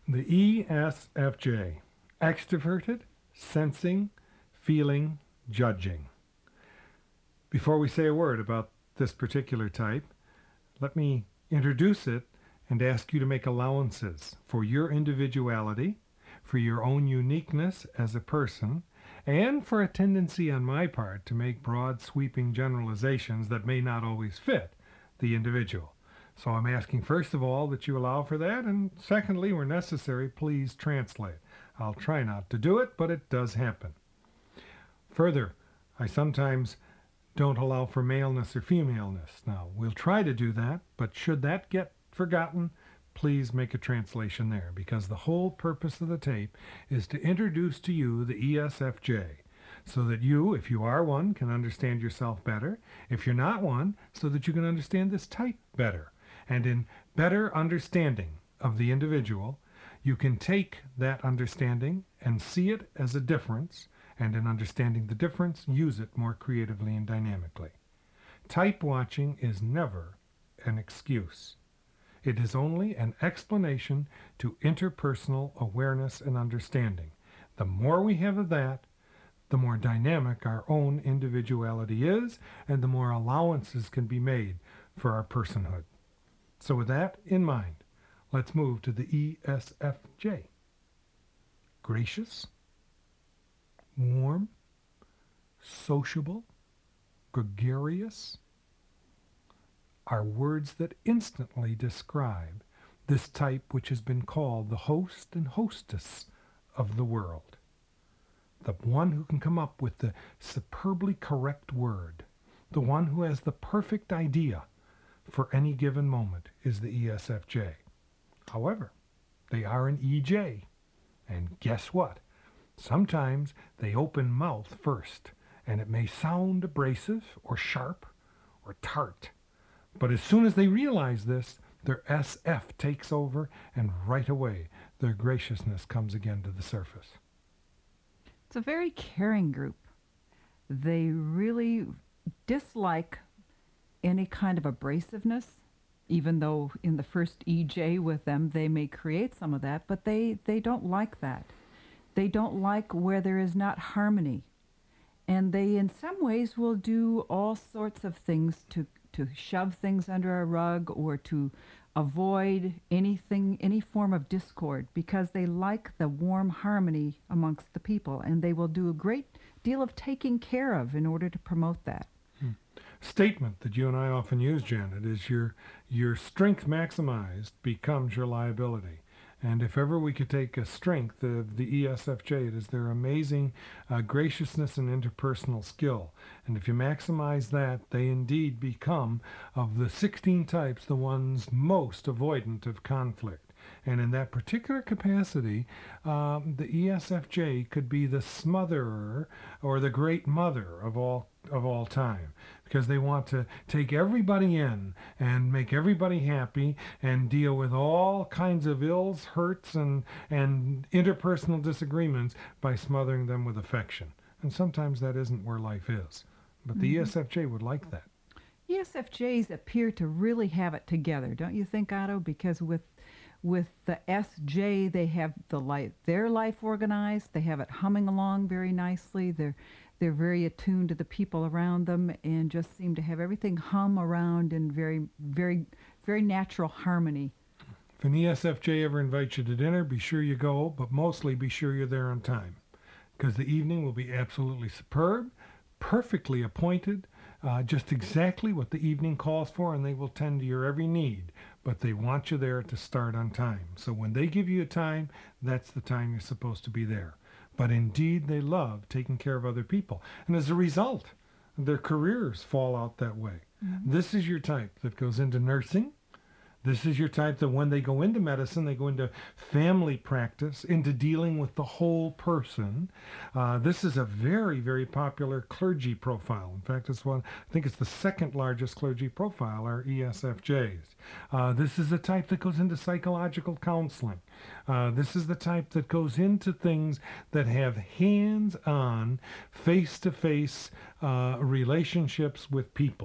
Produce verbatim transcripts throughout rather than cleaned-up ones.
The E S F J. Extroverted, sensing, feeling, judging. Before we say a word about this particular type, let me introduce it and ask you to make allowances for your individuality, for your own uniqueness as a person, and for a tendency on my part to make broad, sweeping generalizations that may not always fit the individual. So I'm asking, first of all, that you allow for that, and secondly, where necessary, please translate. I'll try not to do it, but it does happen. Further, I sometimes don't allow for maleness or femaleness. Now, we'll try to do that, but should that get forgotten, please make a translation there, because the whole purpose of the tape is to introduce to you the E S F J, so that you, if you are one, can understand yourself better. If you're not one, so that you can understand this type better. And in better understanding of the individual, you can take that understanding and see it as a difference, and in understanding the difference, use it more creatively and dynamically. Type watching is never an excuse. It is only an explanation to interpersonal awareness and understanding. The more we have of that, the more dynamic our own individuality is, and the more allowances can be made for our personhood. So with that in mind, let's move to the E S F J. Gracious, warm, sociable, gregarious are words that instantly describe this type which has been called the host and hostess of the world. The one who can come up with the superbly correct word, the one who has the perfect idea for any given moment is the E S F J. However, they are an E J. And guess what? Sometimes they open mouth first, and it may sound abrasive or sharp or tart. But as soon as they realize this, their S F takes over, and right away their graciousness comes again to the surface. It's a very caring group. They really dislike any kind of abrasiveness, even though in the first E J with them they may create some of that, but they, they don't like that. They don't like where there is not harmony. And they in some ways will do all sorts of things to to shove things under a rug or to avoid anything, any form of discord, because they like the warm harmony amongst the people, and they will do a great deal of taking care of in order to promote that. Hmm. Statement that you and I often use, Janet, is your your strength maximized becomes your liability. And if ever we could take a strength of the E S F J, it is their amazing uh, graciousness and interpersonal skill. And if you maximize that, they indeed become, of the sixteen types, the ones most avoidant of conflict. And in that particular capacity, um, the E S F J could be the smotherer or the great mother of all of all time, because they want to take everybody in and make everybody happy and deal with all kinds of ills, hurts, and and interpersonal disagreements by smothering them with affection. And sometimes that isn't where life is. But the mm-hmm. E S F J would like that. E S F Js appear to really have it together, don't you think, Otto? Because with with the S J, they have the life, their life organized. They have it humming along very nicely. They're They're very attuned to the people around them and just seem to have everything hum around in very, very, very natural harmony. If an E S F J ever invites you to dinner, be sure you go, but mostly be sure you're there on time, because the evening will be absolutely superb, perfectly appointed, uh, just exactly what the evening calls for, and they will tend to your every need. But they want you there to start on time. So when they give you a time, that's the time you're supposed to be there. But indeed, they love taking care of other people. And as a result, their careers fall out that way. Mm-hmm. This is your type that goes into nursing. This is your type that when they go into medicine, they go into family practice, into dealing with the whole person. Uh, this is a very, very popular clergy profile. In fact, it's one, I think it's the second largest clergy profile, are E S F Js. Uh, this is the type that goes into psychological counseling. Uh, this is the type that goes into things that have hands-on, face-to-face uh, relationships with people.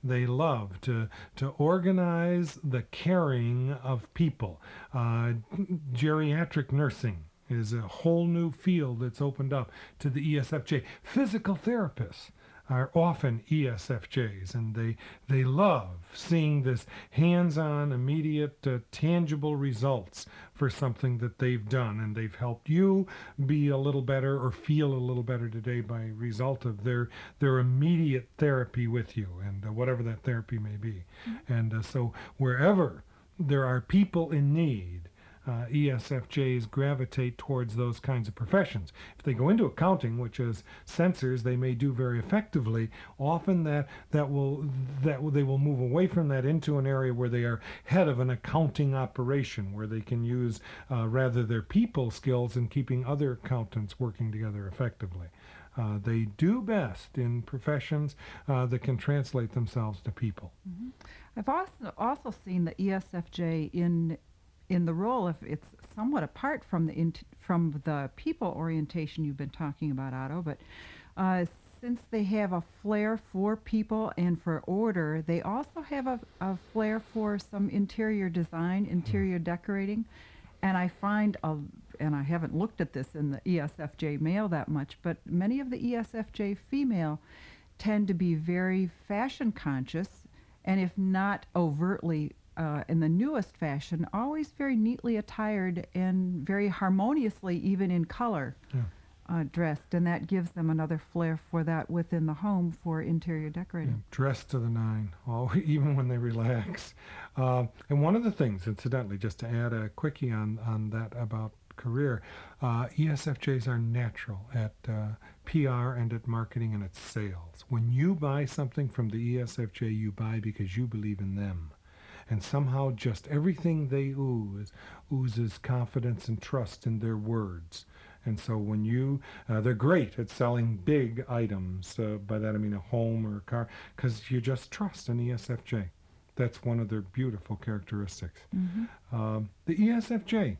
They love to, to organize the caring of people. Uh, geriatric nursing is a whole new field that's opened up to the E S F J. Physical therapists are often E S F Js, and they they love seeing this hands-on, immediate, uh, tangible results for something that they've done, and they've helped you be a little better or feel a little better today by result of their their immediate therapy with you, and uh, whatever that therapy may be. Mm-hmm. And uh, so wherever there are people in need, Uh, E S F Js gravitate towards those kinds of professions. If they go into accounting, which is censors, they may do very effectively. Often that that will that will, they will move away from that into an area where they are head of an accounting operation, where they can use uh, rather their people skills in keeping other accountants working together effectively. Uh, they do best in professions uh, that can translate themselves to people. Mm-hmm. I've also also seen the E S F J in in the role, if it's somewhat apart from the int- from the people orientation you've been talking about, Otto, but uh, since they have a flair for people and for order, they also have a, a flair for some interior design, interior decorating, and I find, a, and I haven't looked at this in the E S F J male that much, but many of the E S F J female tend to be very fashion conscious, and if not overtly Uh, in the newest fashion, always very neatly attired and very harmoniously, even in color, yeah. uh, dressed. And that gives them another flair for that within the home for interior decorating. Yeah, dressed to the nine, all, even when they relax. Uh, and one of the things, incidentally, just to add a quickie on, on that about career, uh, E S F Js are natural at uh, P R and at marketing and at sales. When you buy something from the E S F J, you buy because you believe in them. And somehow just everything they ooze oozes confidence and trust in their words. And so when you, uh, they're great at selling big items. Uh, by that I mean a home or a car, because you just trust an E S F J. That's one of their beautiful characteristics. Mm-hmm. Um, the E S F J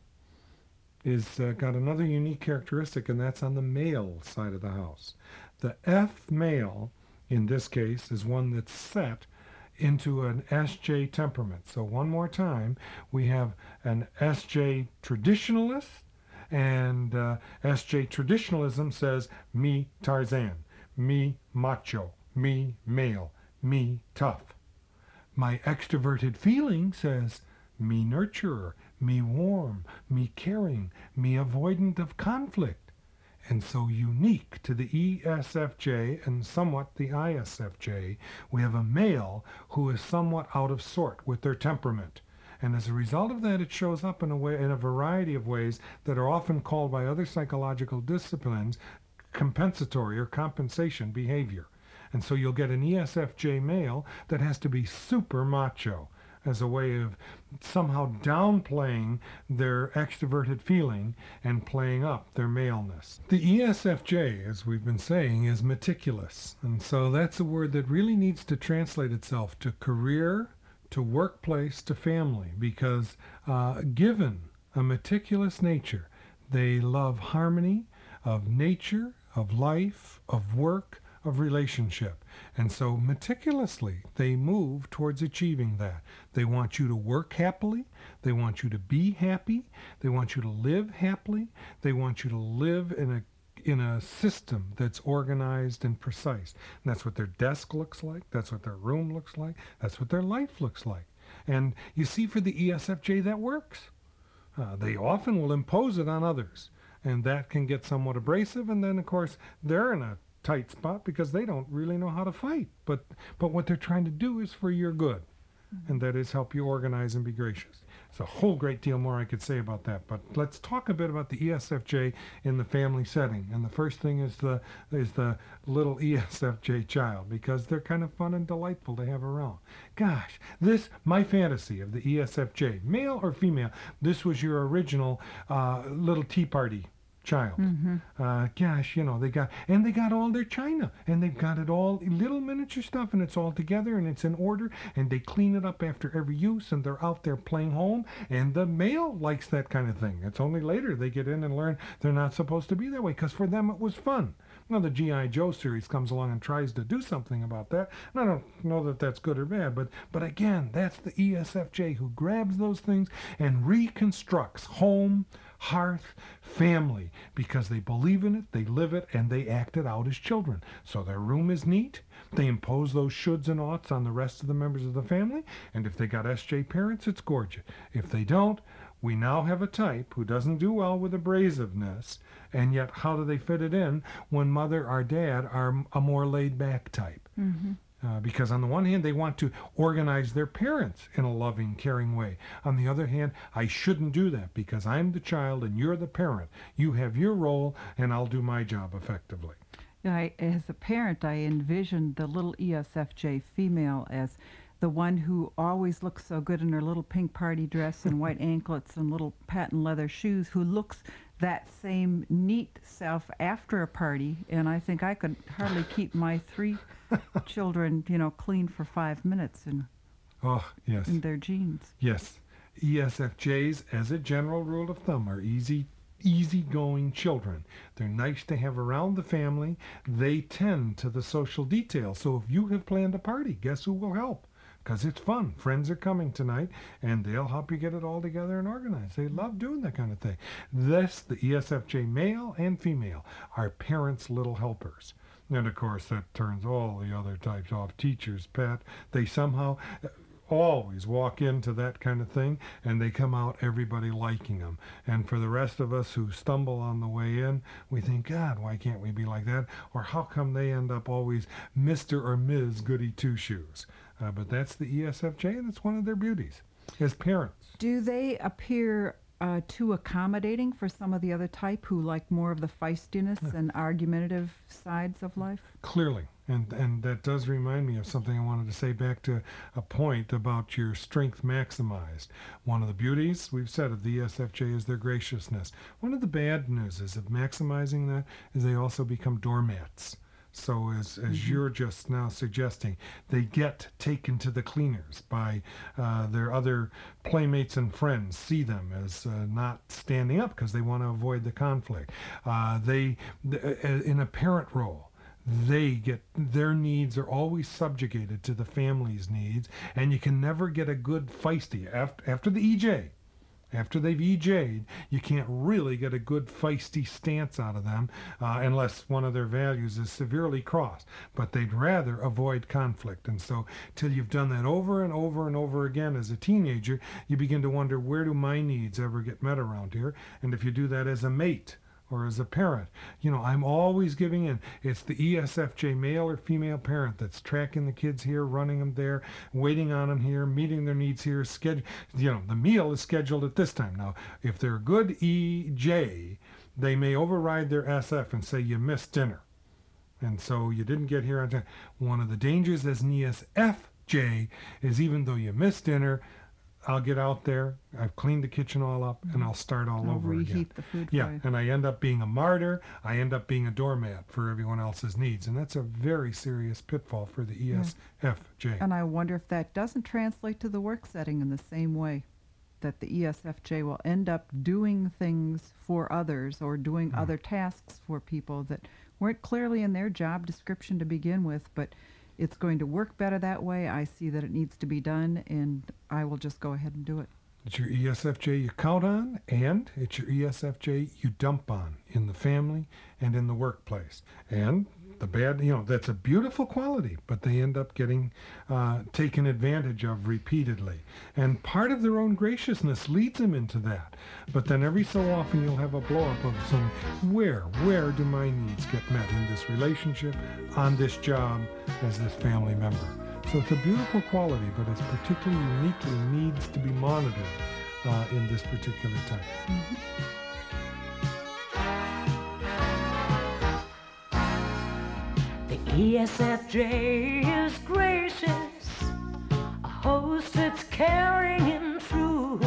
is uh, got another unique characteristic, and that's on the male side of the house. The F male, in this case, is one that's set into an S J temperament. So one more time, we have an S J traditionalist, and uh, S J traditionalism says, me Tarzan, me macho, me male, me tough. My extroverted feeling says, me nurturer, me warm, me caring, me avoidant of conflict. And so unique to the E S F J and somewhat the I S F J, we have a male who is somewhat out of sort with their temperament. And as a result of that, it shows up in a way, in a variety of ways that are often called by other psychological disciplines compensatory or compensation behavior. And so you'll get an E S F J male that has to be super macho as a way of somehow downplaying their extroverted feeling and playing up their maleness. The E S F J, as we've been saying, is meticulous. And so that's a word that really needs to translate itself to career, to workplace, to family, because uh, given a meticulous nature, they love harmony of nature, of life, of work, of relationship. And so meticulously they move towards achieving that. They want you to work happily. They want you to be happy. They want you to live happily. They want you to live in a in a system that's organized and precise. And that's what their desk looks like. That's what their room looks like. That's what their life looks like. And you see, for the E S F J, that works. Uh, they often will impose it on others. And that can get somewhat abrasive. And then, of course, they're in a tight spot because they don't really know how to fight. But but what they're trying to do is for your good. Mm-hmm. And that is help you organize and be gracious. There's a whole great deal more I could say about that. But let's talk a bit about the E S F J in the family setting. And the first thing is the is the little E S F J child, because they're kind of fun and delightful to have around. Gosh, this, my fantasy of the E S F J, male or female, this was your original uh, little tea party child. Mm-hmm. Uh, gosh, you know, they got, and they got all their china, and they've got it all, little miniature stuff, and it's all together, and it's in order, and they clean it up after every use, and they're out there playing home, and the male likes that kind of thing. It's only later they get in and learn they're not supposed to be that way, because for them it was fun. Now the G I. Joe series comes along and tries to do something about that. And I don't know that that's good or bad, but, but again, that's the E S F J who grabs those things and reconstructs home, hearth, family, because they believe in it, they live it, and they act it out as children. So their room is neat. They impose those shoulds and oughts on the rest of the members of the family, and if they got S J parents, it's gorgeous. If they don't, we now have a type who doesn't do well with abrasiveness, and yet how do they fit it in when mother or dad are a more laid-back type? Mm-hmm. Uh, because on the one hand, they want to organize their parents in a loving, caring way. On the other hand, I shouldn't do that because I'm the child and you're the parent. You have your role, and I'll do my job effectively. Yeah, I, as a parent, I envisioned the little E S F J female as the one who always looks so good in her little pink party dress and white anklets and little patent leather shoes, who looks that same neat self after a party. And I think I could hardly keep my three children, you know, clean for five minutes in, oh, yes. in their jeans. Yes. E S F Js, as a general rule of thumb, are easy easygoing children. They're nice to have around the family. They tend to the social details. So if you have planned a party, guess who will help? Because it's fun. Friends are coming tonight, and they'll help you get it all together and organized. They love doing that kind of thing. This, the E S F J male and female, are parents' little helpers. And, of course, that turns all the other types off. Teachers, pet, they somehow always walk into that kind of thing, and they come out everybody liking them. And for the rest of us who stumble on the way in, we think, God, why can't we be like that? Or how come they end up always Mister or Miz Goody Two-Shoes? Uh, but that's the E S F J, and it's one of their beauties as parents. Do they appear uh, too accommodating for some of the other type who like more of the feistiness Yeah. and argumentative sides of life? Clearly. And and that does remind me of something I wanted to say back to a point about your strength maximized. One of the beauties, we've said, of the E S F J is their graciousness. One of the bad news is of maximizing that is they also become doormats. So as, as mm-hmm. you're just now suggesting, they get taken to the cleaners by uh, their other playmates and friends, see them as uh, not standing up because they want to avoid the conflict. Uh, they, th- in a parent role, they get, their needs are always subjugated to the family's needs, and you can never get a good feisty, after, after the E J. After they've E J'd, you can't really get a good feisty stance out of them uh, unless one of their values is severely crossed. But they'd rather avoid conflict. And so till you've done that over and over and over again as a teenager, you begin to wonder, where do my needs ever get met around here? And if you do that as a mate, or as a parent, you know, I'm always giving in. It's the E S F J male or female parent that's tracking the kids here, running them there, waiting on them here, meeting their needs here. Schedule, you know, the meal is scheduled at this time. Now, if they're a good E J, they may override their S F and say you missed dinner, and so you didn't get here on time. One of the dangers as an E S F J is even though you missed dinner, I'll get out there, I've cleaned the kitchen all up, and I'll start all I'll over reheat again. the food Yeah, for you. and I end up being a martyr. I end up being a doormat for everyone else's needs, and that's a very serious pitfall for the E S F J. And I wonder if that doesn't translate to the work setting in the same way, that the E S F J will end up doing things for others or doing Mm. other tasks for people that weren't clearly in their job description to begin with, but it's going to work better that way. I see that it needs to be done, and I will just go ahead and do it. It's your E S F J you count on, and it's your E S F J you dump on in the family and in the workplace. And the bad, you know, that's a beautiful quality, but they end up getting uh, taken advantage of repeatedly. And part of their own graciousness leads them into that. But then every so often you'll have a blow-up of some, where, where do my needs get met in this relationship, on this job, as this family member? So it's a beautiful quality, but it's particularly uniquely needs to be monitored uh, in this particular type. Mm-hmm. The E S F J is gracious, a host that's caring and true,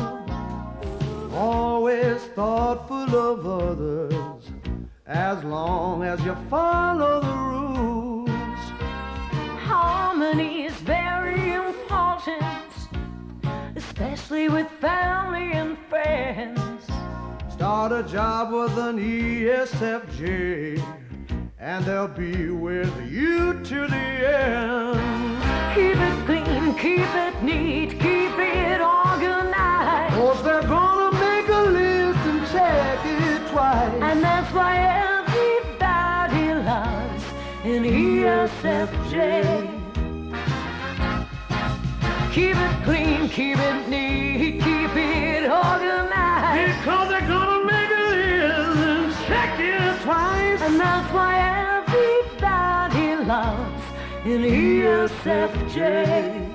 always thoughtful of others, as long as you follow the rules. Harmony is very important, especially with family and friends. Start a job with an E S F J, and they'll be with you to the end. Keep it clean, keep it neat, keep it organized. Cause they're gonna make a list and check it twice. And that's why everybody loves an E S F J. Keep it clean, keep it neat, keep it organized. Because they're gonna make a list and check it twice. And that's why everybody loves an E S F J.